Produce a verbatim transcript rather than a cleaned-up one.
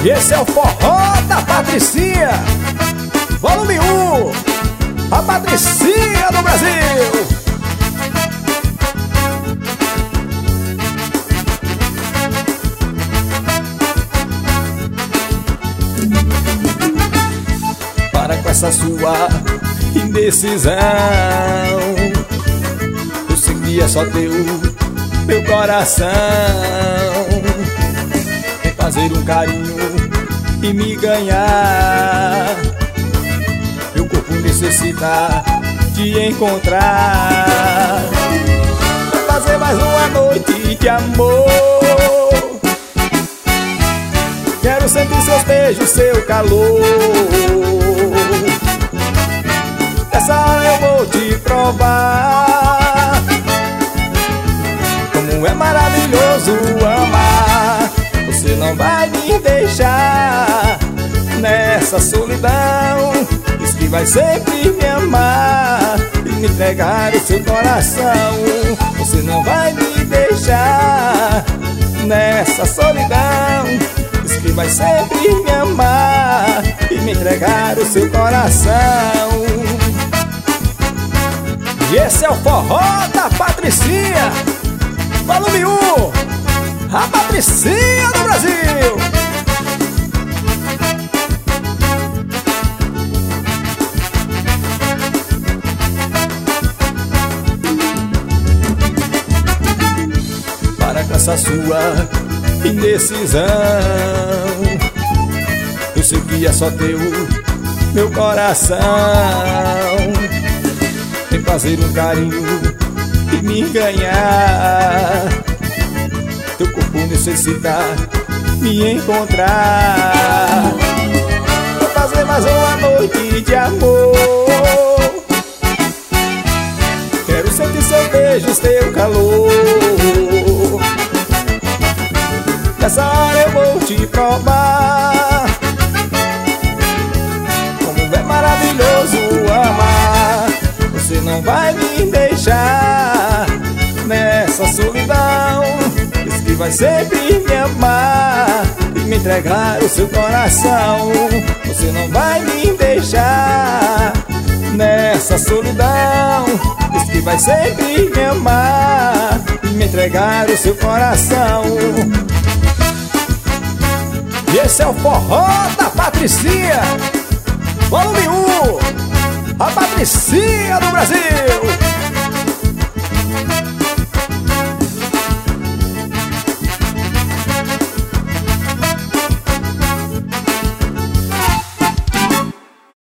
E esse é o forró da Patricinha, volume um, a Patricinha do Brasil. Para com essa sua indecisão, eu sei que é só teu, meu coração. Vem fazer um carinho e me ganhar. Meu corpo necessita te encontrar. Vai fazer mais uma noite de amor. Quero sentir seus beijos, seu calor. Nessa hora eu vou te provar como é maravilhoso amar. Você não vai me deixar nessa solidão. Diz que vai sempre me amar e me entregar o seu coração. Você não vai me deixar nessa solidão. Diz que vai sempre me amar e me entregar o seu coração. E esse é o forró da Patricinha, volume um, a Patricinha do Brasil. Para com essa sua indecisão, eu sei que é só teu, meu coração. Vem fazer um carinho e me ganhar. Teu corpo necessita me encontrar. Vou fazer mais uma noite de amor. Quero sentir seu beijo, teu calor. Nessa hora eu vou te provar como é maravilhoso amar. Você não vai me deixar nessa solidão. Diz que vai sempre me amar e me entregar o seu coração. Você não vai me deixar nessa solidão. Diz que vai sempre me amar e me entregar o seu coração. E esse é o forró da Patricinha, volume um, a Patricinha do Brasil.